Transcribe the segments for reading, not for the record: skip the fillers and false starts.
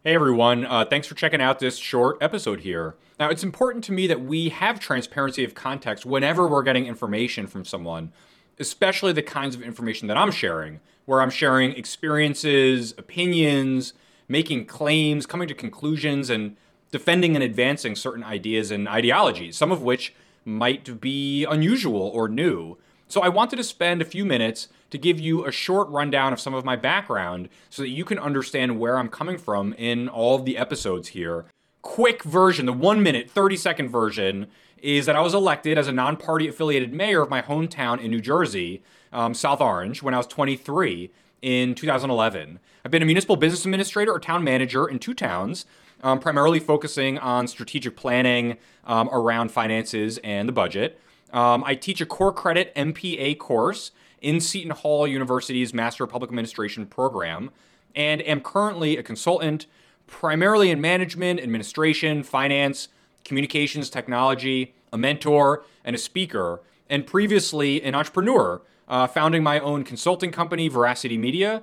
Hey everyone, thanks for checking out this short episode here. Now, it's important to me that we have transparency of context whenever we're getting information from someone, especially the kinds of information that I'm sharing, where I'm sharing experiences, opinions, making claims, coming to conclusions, and defending and advancing certain ideas and ideologies, some of which might be unusual or new. So I wanted to spend a few minutes to give you a short rundown of some of my background so that you can understand where I'm coming from in all of the episodes here. Quick version, the 1 minute, 30-second version, is that I was elected as a non party affiliated mayor of my hometown in New Jersey, South Orange, when I was 23 in 2011. I've been a municipal business administrator or town manager in two towns, primarily focusing on strategic planning around finances and the budget. I teach a core credit MPA course in Seton Hall University's Master of Public Administration program, and am currently a consultant primarily in management, administration, finance, communications, technology, a mentor, and a speaker, and previously an entrepreneur, founding my own consulting company, Veracity Media,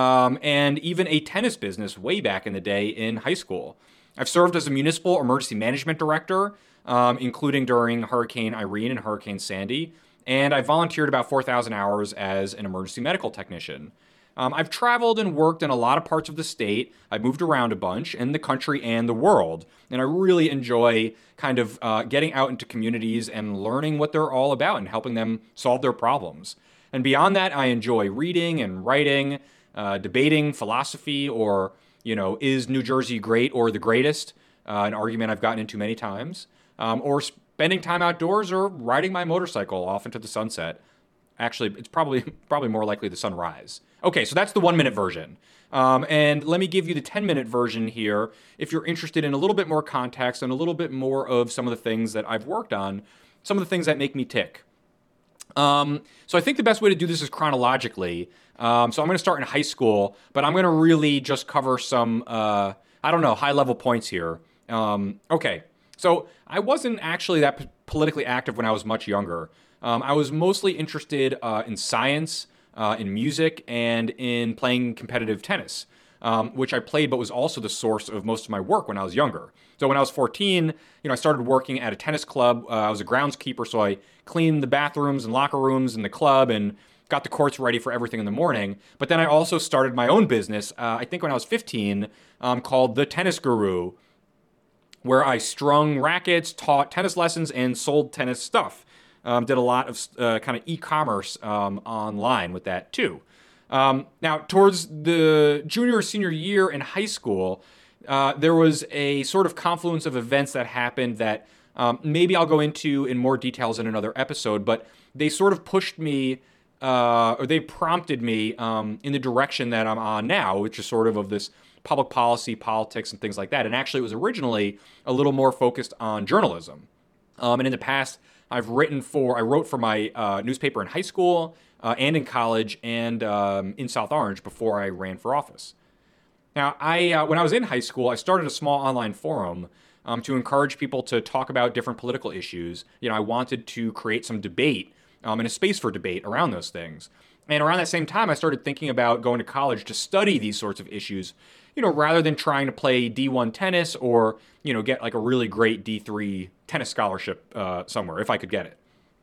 and even a tennis business way back in the day in high school. I've served as a municipal emergency management director, including during Hurricane Irene and Hurricane Sandy, and I volunteered about 4,000 hours as an emergency medical technician. I've traveled and worked in a lot of parts of the state. I've moved around a bunch in the country and the world. And I really enjoy kind of getting out into communities and learning what they're all about and helping them solve their problems. And beyond that, I enjoy reading and writing, debating philosophy or, is New Jersey great or the greatest? An argument I've gotten into many times. Or spending time outdoors or riding my motorcycle off into the sunset. Actually, it's probably more likely the sunrise. Okay, so that's the 1 minute version. And let me give you the 10-minute version here if you're interested in a little bit more context and a little bit more of some of the things that I've worked on, some of the things that make me tick. So I think the best way to do this is chronologically. So I'm going to start in high school, but I'm going to really just cover some, high-level points here. Okay, so I wasn't actually that politically active when I was much younger. I was mostly interested in science, in music, and in playing competitive tennis, which I played but was also the source of most of my work when I was younger. So when I was 14, I started working at a tennis club. I was a groundskeeper, so I cleaned the bathrooms and locker rooms in the club and got the courts ready for everything in the morning. But then I also started my own business, I think when I was 15, called The Tennis Guru, where I strung rackets, taught tennis lessons, and sold tennis stuff. Did a lot of kind of e-commerce online with that too. Now, towards the junior or senior year in high school, there was a sort of confluence of events that happened that maybe I'll go into in more details in another episode, but they sort of pushed me, or they prompted me in the direction that I'm on now, which is sort of this public policy, politics, and things like that. And actually, it was originally a little more focused on journalism. And in the past, I wrote for my newspaper in high school and in college and in South Orange before I ran for office. Now, when I was in high school, I started a small online forum to encourage people to talk about different political issues. I wanted to create some debate and a space for debate around those things. And around that same time, I started thinking about going to college to study these sorts of issues, rather than trying to play D1 tennis or, get like a really great D3 tennis scholarship somewhere, if I could get it.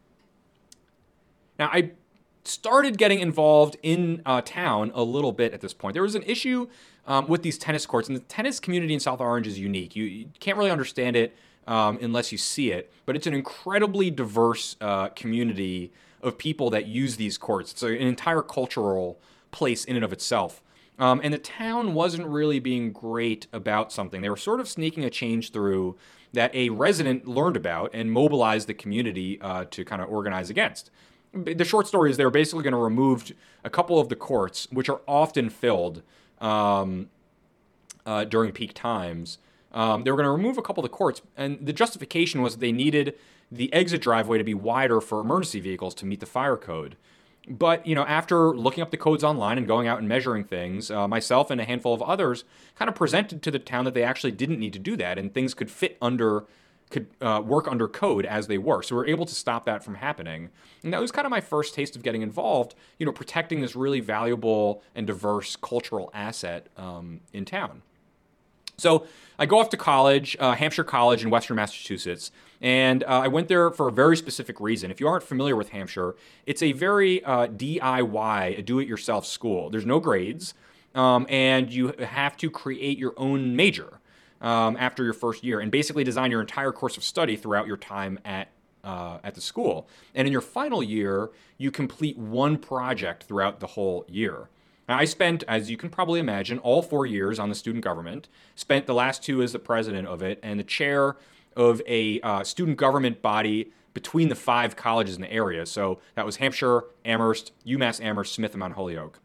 Now, I started getting involved in town a little bit at this point. There was an issue with these tennis courts, and the tennis community in South Orange is unique. You can't really understand it unless you see it, but it's an incredibly diverse community of people that use these courts. It's an entire cultural place in and of itself. And the town wasn't really being great about something. They were sort of sneaking a change through that a resident learned about and mobilized the community to kind of organize against. The short story is they were basically going to remove a couple of the courts, which are often filled during peak times. They were going to remove a couple of the courts, and the justification was that they needed the exit driveway to be wider for emergency vehicles to meet the fire code. But, after looking up the codes online and going out and measuring things, myself and a handful of others kind of presented to the town that they actually didn't need to do that and things could work under code as they were. So we were able to stop that from happening. And that was kind of my first taste of getting involved, protecting this really valuable and diverse cultural asset in town. So I go off to college, Hampshire College in Western Massachusetts, and I went there for a very specific reason. If you aren't familiar with Hampshire, it's a very DIY, a do-it-yourself school. There's no grades, and you have to create your own major after your first year, and basically design your entire course of study throughout your time at the school. And in your final year, you complete one project throughout the whole year. Now, I spent, as you can probably imagine, all 4 years on the student government, spent the last 2 as the president of it and the chair of a student government body between the 5 colleges in the area. So that was Hampshire, Amherst, UMass Amherst, Smith, and Mount Holyoke.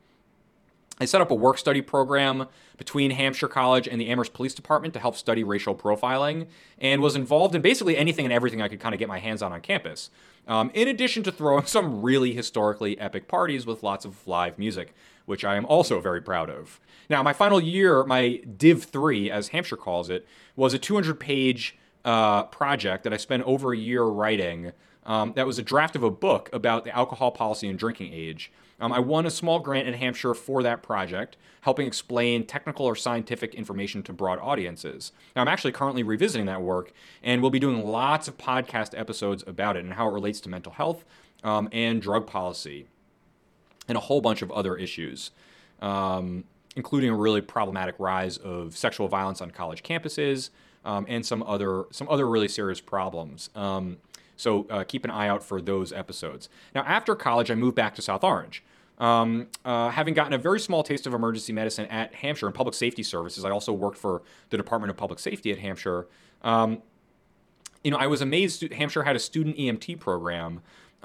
I set up a work-study program between Hampshire College and the Amherst Police Department to help study racial profiling, and was involved in basically anything and everything I could kind of get my hands on campus, in addition to throwing some really historically epic parties with lots of live music, which I am also very proud of. Now, my final year, my Div 3, as Hampshire calls it, was a 200-page project that I spent over a year writing. That was a draft of a book about the alcohol policy and drinking age. I won a small grant in Hampshire for that project, helping explain technical or scientific information to broad audiences. Now, I'm actually currently revisiting that work, and we'll be doing lots of podcast episodes about it and how it relates to mental health and drug policy, and a whole bunch of other issues, including a really problematic rise of sexual violence on college campuses, and some other really serious problems. So keep an eye out for those episodes. Now, after college, I moved back to South Orange. Having gotten a very small taste of emergency medicine at Hampshire and public safety services, I also worked for the Department of Public Safety at Hampshire. I was amazed Hampshire had a student EMT program.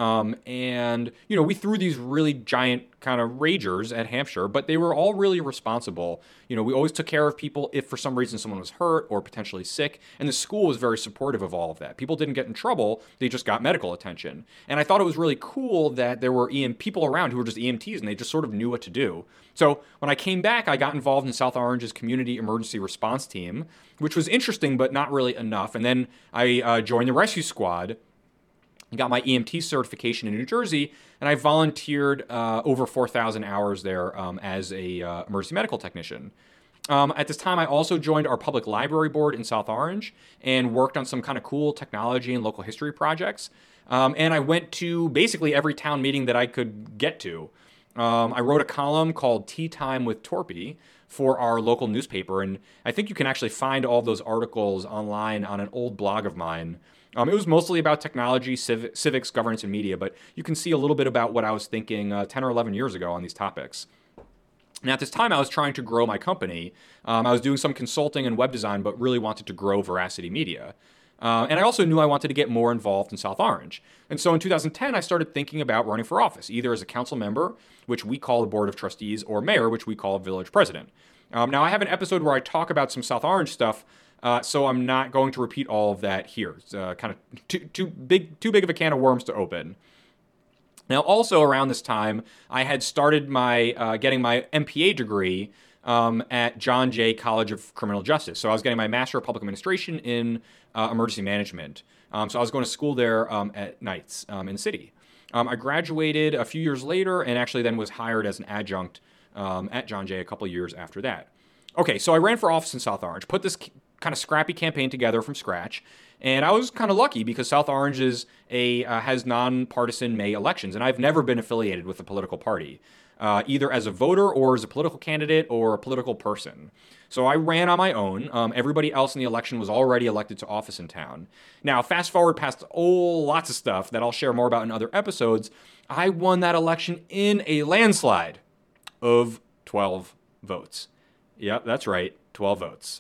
And we threw these really giant kind of ragers at Hampshire, but they were all really responsible. We always took care of people if for some reason someone was hurt or potentially sick, and the school was very supportive of all of that. People didn't get in trouble, they just got medical attention. And I thought it was really cool that there were people around who were just EMTs and they just sort of knew what to do. So when I came back, I got involved in South Orange's community emergency response team, which was interesting, but not really enough. And then I joined the rescue squad, got my EMT certification in New Jersey, and I volunteered over 4,000 hours there as a emergency medical technician. At this time, I also joined our public library board in South Orange and worked on some kind of cool technology and local history projects. And I went to basically every town meeting that I could get to. I wrote a column called Tea Time with Torpy for our local newspaper, and I think you can actually find all those articles online on an old blog of mine. It was mostly about technology, civics, governance, and media, but you can see a little bit about what I was thinking 10 or 11 years ago on these topics. And at this time, I was trying to grow my company. I was doing some consulting and web design, but really wanted to grow Veracity Media. And I also knew I wanted to get more involved in South Orange. And so in 2010, I started thinking about running for office, either as a council member, which we call the Board of Trustees, or mayor, which we call village president. Now, I have an episode where I talk about some South Orange stuff, so I'm not going to repeat all of that here. It's kind of too big of a can of worms to open. Now, also around this time, I had started getting my MPA degree at John Jay College of Criminal Justice. So I was getting my Master of Public Administration in Emergency Management. So I was going to school there at nights in the city. I graduated a few years later and actually then was hired as an adjunct at John Jay a couple years after that. Okay, so I ran for office in South Orange, put this kind of scrappy campaign together from scratch, and I was kind of lucky because South Orange has nonpartisan May elections, and I've never been affiliated with a political party, either as a voter or as a political candidate or a political person. So I ran on my own. Everybody else in the election was already elected to office in town. Now, fast forward past lots of stuff that I'll share more about in other episodes, I won that election in a landslide of 12 votes. Yep, that's right, 12 votes.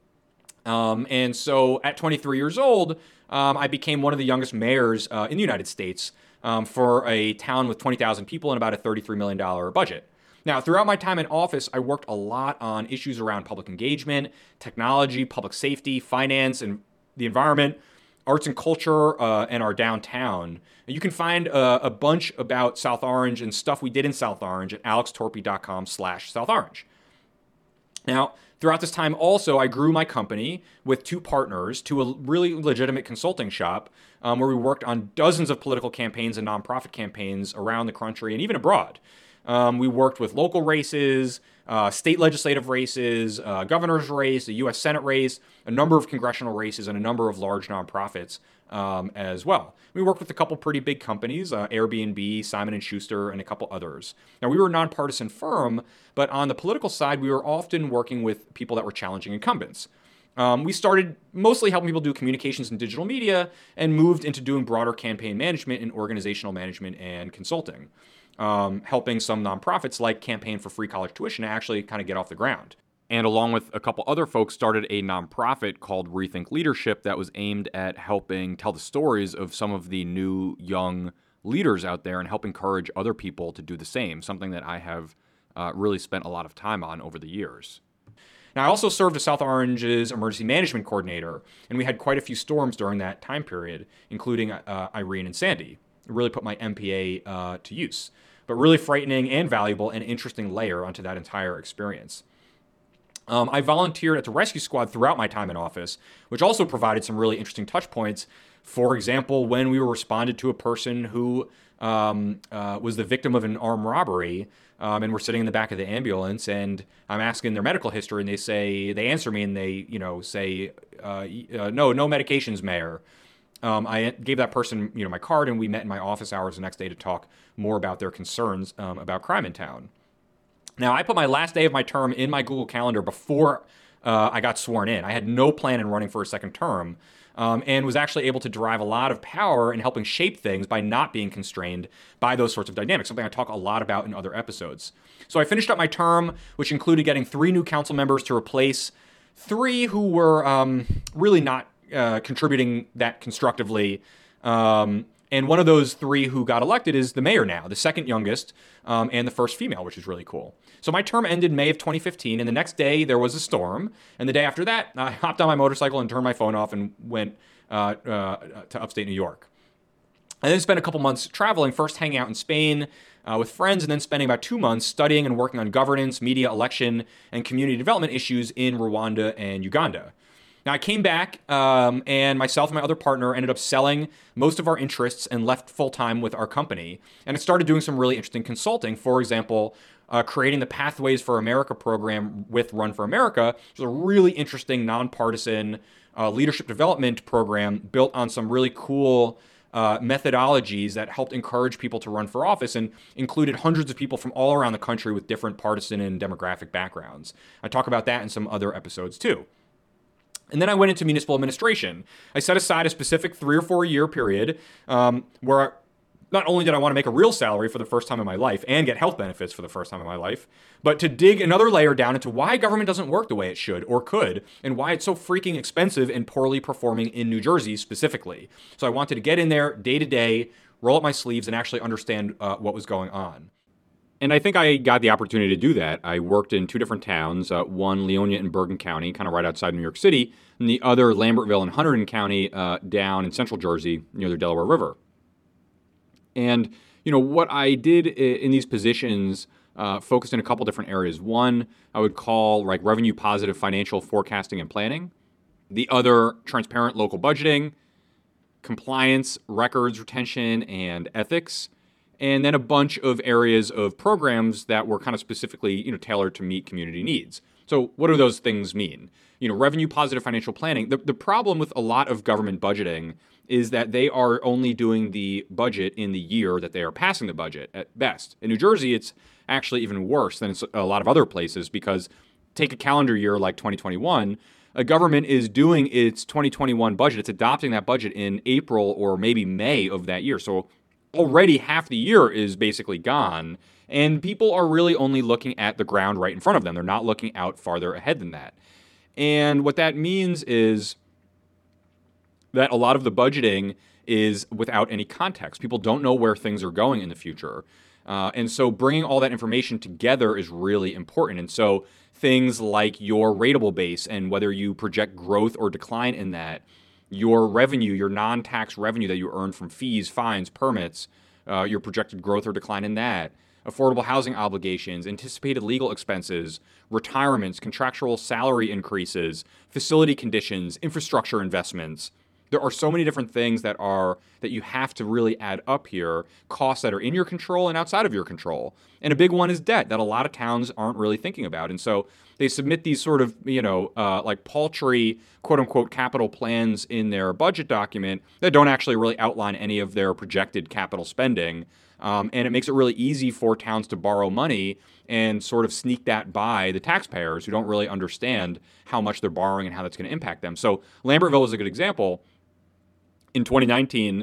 And so at 23 years old, I became one of the youngest mayors in the United States for a town with 20,000 people and about a $33 million budget. Now, throughout my time in office, I worked a lot on issues around public engagement, technology, public safety, finance, and the environment, arts and culture, and our downtown. And you can find a bunch about South Orange and stuff we did in South Orange at alextorpy.com/South Orange. Now, throughout this time also, I grew my company with 2 partners to a really legitimate consulting shop where we worked on dozens of political campaigns and nonprofit campaigns around the country and even abroad. We worked with local races, state legislative races, governor's race, a U.S. Senate race, a number of congressional races, and a number of large nonprofits as well. We worked with a couple pretty big companies, Airbnb, Simon & Schuster, and a couple others. Now, we were a nonpartisan firm, but on the political side, we were often working with people that were challenging incumbents. We started mostly helping people do communications and digital media and moved into doing broader campaign management and organizational management and consulting, helping some nonprofits like Campaign for Free College Tuition to actually kind of get off the ground. And along with a couple other folks, started a nonprofit called Rethink Leadership that was aimed at helping tell the stories of some of the new young leaders out there and help encourage other people to do the same, something that I have really spent a lot of time on over the years. Now, I also served as South Orange's emergency management coordinator, and we had quite a few storms during that time period, including Irene and Sandy. It really put my MPA to use, but really frightening and valuable and interesting layer onto that entire experience. I volunteered at the rescue squad throughout my time in office, which also provided some really interesting touch points. For example, when we were responded to a person who was the victim of an armed robbery, and we're sitting in the back of the ambulance, and I'm asking their medical history, and they answer me, and they, say, no medications, Mayor. I gave that person, my card, and we met in my office hours the next day to talk more about their concerns about crime in town. Now, I put my last day of my term in my Google Calendar before I got sworn in. I had no plan in running for a second term, and was actually able to derive a lot of power in helping shape things by not being constrained by those sorts of dynamics, something I talk a lot about in other episodes. So I finished up my term, which included getting 3 new council members to replace 3 who were really not contributing that constructively. And one of those 3 who got elected is the mayor now, the second youngest, and the first female, which is really cool. So my term ended May of 2015, and the next day there was a storm. And the day after that, I hopped on my motorcycle and turned my phone off and went to upstate New York. I then spent a couple months traveling, first hanging out in Spain with friends, and then spending about 2 months studying and working on governance, media, election, and community development issues in Rwanda and Uganda. Now, I came back, and myself and my other partner ended up selling most of our interests and left full-time with our company. And I started doing some really interesting consulting. For example, creating the Pathways for America program with Run for America, which is a really interesting, nonpartisan leadership development program built on some really cool methodologies that helped encourage people to run for office and included hundreds of people from all around the country with different partisan and demographic backgrounds. I talk about that in some other episodes, too. And then I went into municipal administration. I set aside a specific 3 or 4 year period where not only did I want to make a real salary for the first time in my life and get health benefits for the first time in my life, but to dig another layer down into why government doesn't work the way it should or could, and why it's so freaking expensive and poorly performing in New Jersey specifically. So I wanted to get in there day to day, roll up my sleeves, and actually understand what was going on. And I think I got the opportunity to do that. I worked in 2 different towns, one Leonia in Bergen County, kind of right outside New York City, and the other Lambertville in Hunterdon County down in central Jersey near the Delaware River. And, what I did in these positions focused in a couple different areas. One, I would call like revenue positive financial forecasting and planning. The other, transparent local budgeting, compliance, records retention, and ethics. And then a bunch of areas of programs that were kind of specifically, tailored to meet community needs. So what do those things mean? Revenue positive financial planning. The problem with a lot of government budgeting is that they are only doing the budget in the year that they are passing the budget at best. In New Jersey, it's actually even worse than a lot of other places because take a calendar year like 2021, a government is doing its 2021 budget. It's adopting that budget in April or maybe May of that year. So already half the year is basically gone, and people are really only looking at the ground right in front of them. They're not looking out farther ahead than that. And what that means is that a lot of the budgeting is without any context. People don't know where things are going in the future. And so bringing all that information together is really important. And so things like your ratable base and whether you project growth or decline in that, your revenue, your non-tax revenue that you earn from fees, fines, permits, your projected growth or decline in that, affordable housing obligations, anticipated legal expenses, retirements, contractual salary increases, facility conditions, infrastructure investments, There are so many different things that you have to really add up here, costs that are in your control and outside of your control. And a big one is debt that a lot of towns aren't really thinking about. And so they submit these sort of, like paltry, quote unquote, capital plans in their budget document that don't actually really outline any of their projected capital spending. And it makes it really easy for towns to borrow money and sort of sneak that by the taxpayers who don't really understand how much they're borrowing and how that's going to impact them. So Lambertville is a good example. In 2019,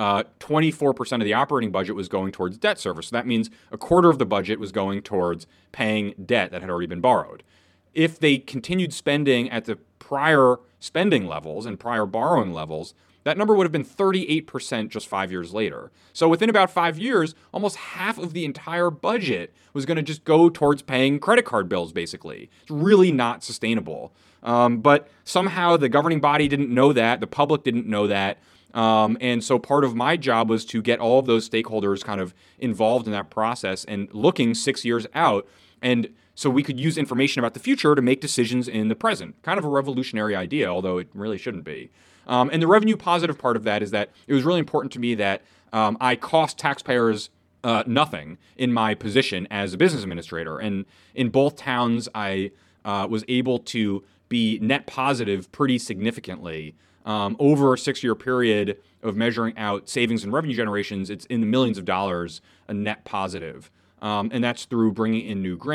24% of the operating budget was going towards debt service. So that means a quarter of the budget was going towards paying debt that had already been borrowed. If they continued spending at the prior spending levels and prior borrowing levels, that number would have been 38% just 5 years later. So within about 5 years, almost half of the entire budget was going to just go towards paying credit card bills, basically. It's really not sustainable. But somehow the governing body didn't know that. The public didn't know that. And so part of my job was to get all of those stakeholders kind of involved in that process and looking 6 years out. And so we could use information about the future to make decisions in the present. Kind of a revolutionary idea, although it really shouldn't be. And the revenue positive part of that is that it was really important to me that I cost taxpayers nothing in my position as a business administrator. And in both towns, I was able to be net positive pretty significantly. Over a 6-year period of measuring out savings and revenue generations, it's in the millions of dollars a net positive. And that's through bringing in new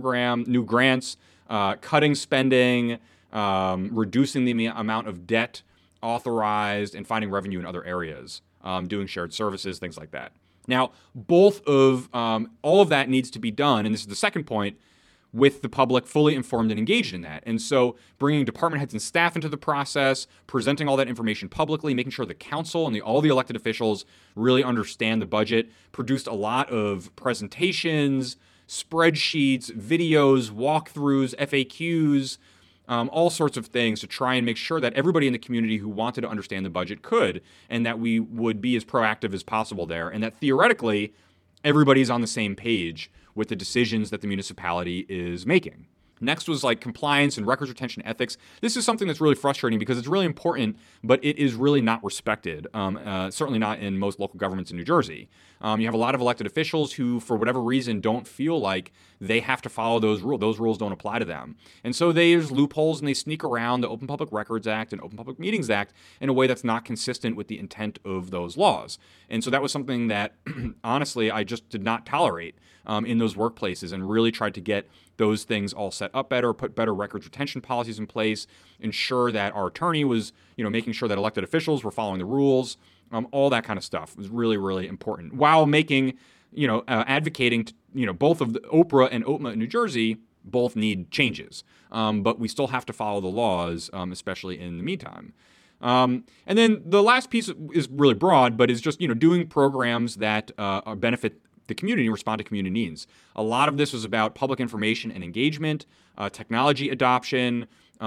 grants, cutting spending, reducing the amount of debt authorized, and finding revenue in other areas, doing shared services, things like that. Now, both of all of that needs to be done, and this is the second point, with the public fully informed and engaged in that. And so bringing department heads and staff into the process, presenting all that information publicly, making sure the council and all the elected officials really understand the budget, produced a lot of presentations, spreadsheets, videos, walkthroughs, FAQs, all sorts of things to try and make sure that everybody in the community who wanted to understand the budget could, and that we would be as proactive as possible there, and that theoretically everybody's on the same page with the decisions that the municipality is making. Next was like compliance and records retention ethics. This is something that's really frustrating because it's really important, but it is really not respected, certainly not in most local governments in New Jersey. You have a lot of elected officials who, for whatever reason, don't feel like they have to follow those rules. Those rules don't apply to them. And so there's loopholes and they sneak around the Open Public Records Act and Open Public Meetings Act in a way that's not consistent with the intent of those laws. And so that was something that, honestly, I just did not tolerate in those workplaces, and really tried to get those things all set up better, put better records retention policies in place, ensure that our attorney was, making sure that elected officials were following the rules, all that kind of stuff was really, really important, while making, advocating, both of the OPRA and OTMA in New Jersey both need changes, but we still have to follow the laws, especially in the meantime. And then the last piece is really broad, but is just, doing programs that benefit the community and respond to community needs. A lot of this was about public information and engagement, technology adoption,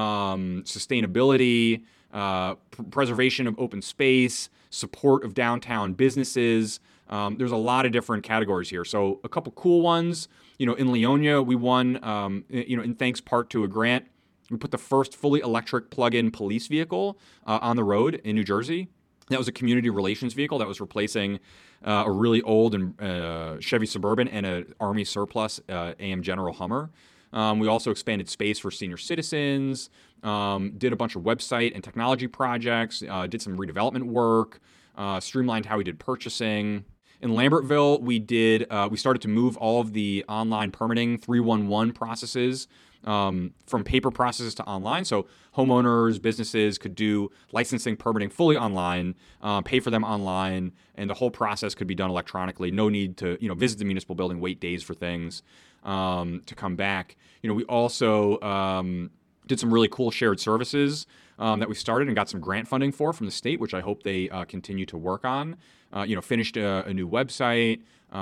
sustainability, preservation of open space, support of downtown businesses. There's a lot of different categories here. So a couple cool ones, in Leonia, we won, in thanks part to a grant. We put the first fully electric plug-in police vehicle on the road in New Jersey. That was a community relations vehicle that was replacing a really old Chevy Suburban and an Army surplus AM General Hummer. We also expanded space for senior citizens, did a bunch of website and technology projects, did some redevelopment work, streamlined how we did purchasing. In Lambertville, we started to move all of the online permitting 311 processes from paper processes to online. So homeowners, businesses could do licensing, permitting fully online, pay for them online, and the whole process could be done electronically. No need to, visit the municipal building, wait days for things to come back. We also did some really cool shared services that we started and got some grant funding from the state, which I hope they continue to work on. Finished a new website,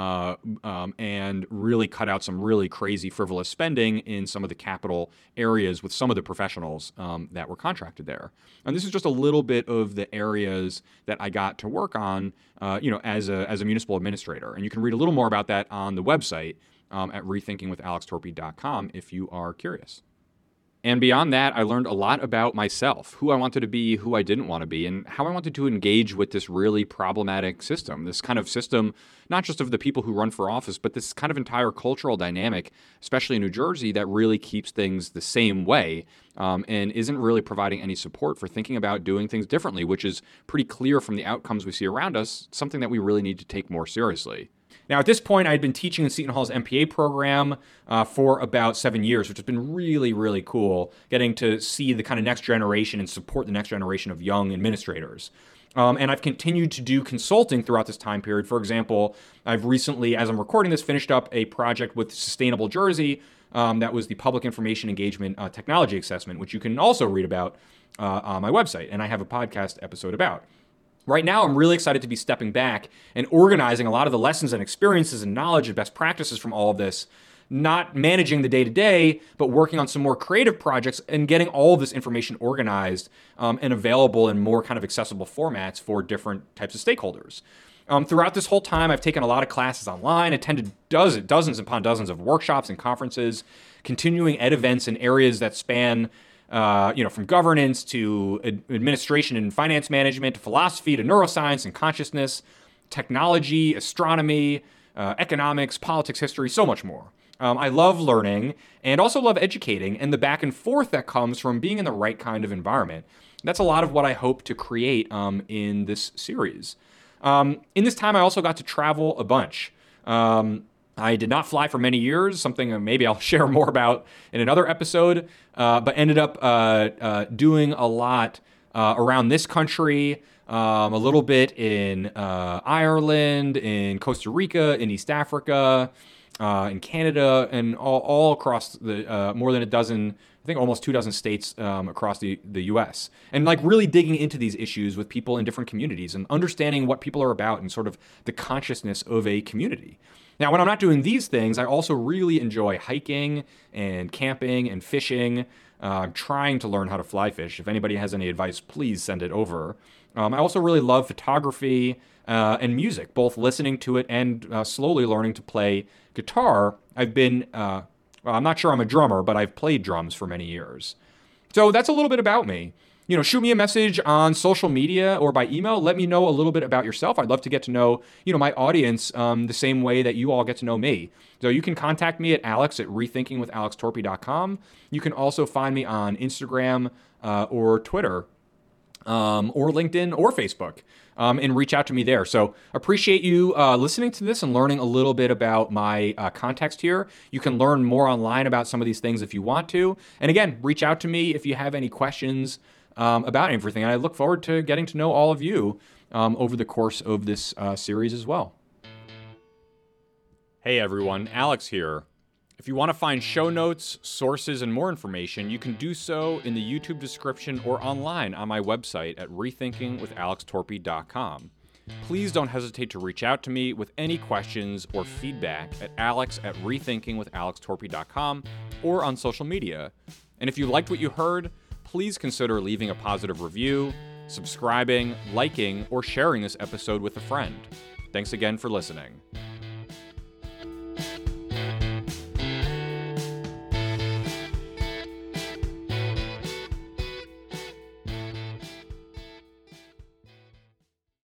and really cut out some really crazy frivolous spending in some of the capital areas with some of the professionals that were contracted there. And this is just a little bit of the areas that I got to work on, as a municipal administrator. And you can read a little more about that on the website at rethinkingwithalextorpy.com if you are curious. And beyond that, I learned a lot about myself, who I wanted to be, who I didn't want to be, and how I wanted to engage with this really problematic system. This kind of system, not just of the people who run for office, but this kind of entire cultural dynamic, especially in New Jersey, that really keeps things the same way and isn't really providing any support for thinking about doing things differently, which is pretty clear from the outcomes we see around us, something that we really need to take more seriously. Now, at this point, I had been teaching in Seton Hall's MPA program for about 7 years, which has been really, really cool, getting to see the kind of next generation and support the next generation of young administrators. And I've continued to do consulting throughout this time period. For example, I've recently, as I'm recording this, finished up a project with Sustainable Jersey that was the Public Information Engagement Technology Assessment, which you can also read about on my website, and I have a podcast episode about. Right now, I'm really excited to be stepping back and organizing a lot of the lessons and experiences and knowledge and best practices from all of this, not managing the day-to-day, but working on some more creative projects and getting all of this information organized and available in more kind of accessible formats for different types of stakeholders. Throughout this whole time, I've taken a lot of classes online, attended dozens upon dozens of workshops and conferences, continuing ed events in areas that span from governance to administration and finance management, to philosophy, to neuroscience and consciousness, technology, astronomy, economics, politics, history, so much more. I love learning and also love educating and the back and forth that comes from being in the right kind of environment. That's a lot of what I hope to create in this series. In this time, I also got to travel a bunch. I did not fly for many years, something maybe I'll share more about in another episode, but ended up doing a lot around this country, a little bit in Ireland, in Costa Rica, in East Africa, in Canada, and all across the more than a dozen, I think almost 24 states across the U.S. And like really digging into these issues with people in different communities and understanding what people are about and sort of the consciousness of a community. Now, when I'm not doing these things, I also really enjoy hiking and camping and fishing. I'm trying to learn how to fly fish. If anybody has any advice, please send it over. I also really love photography and music, both listening to it and slowly learning to play guitar. I've been, I'm not sure I'm a drummer, but I've played drums for many years. So that's a little bit about me. Shoot me a message on social media or by email. Let me know a little bit about yourself. I'd love to get to know, my audience the same way that you all get to know me. So you can contact me at alex@rethinkingwithalextorpy.com. You can also find me on Instagram or Twitter or LinkedIn or Facebook and reach out to me there. So appreciate you listening to this and learning a little bit about my context here. You can learn more online about some of these things if you want to. And again, reach out to me if you have any questions about everything. And I look forward to getting to know all of you over the course of this series as well. Hey everyone, Alex here. If you want to find show notes, sources, and more information, you can do so in the YouTube description or online on my website at rethinkingwithalextorpy.com. Please don't hesitate to reach out to me with any questions or feedback at alex@rethinkingwithalextorpy.com or on social media. And if you liked what you heard, please consider leaving a positive review, subscribing, liking, or sharing this episode with a friend. Thanks again for listening.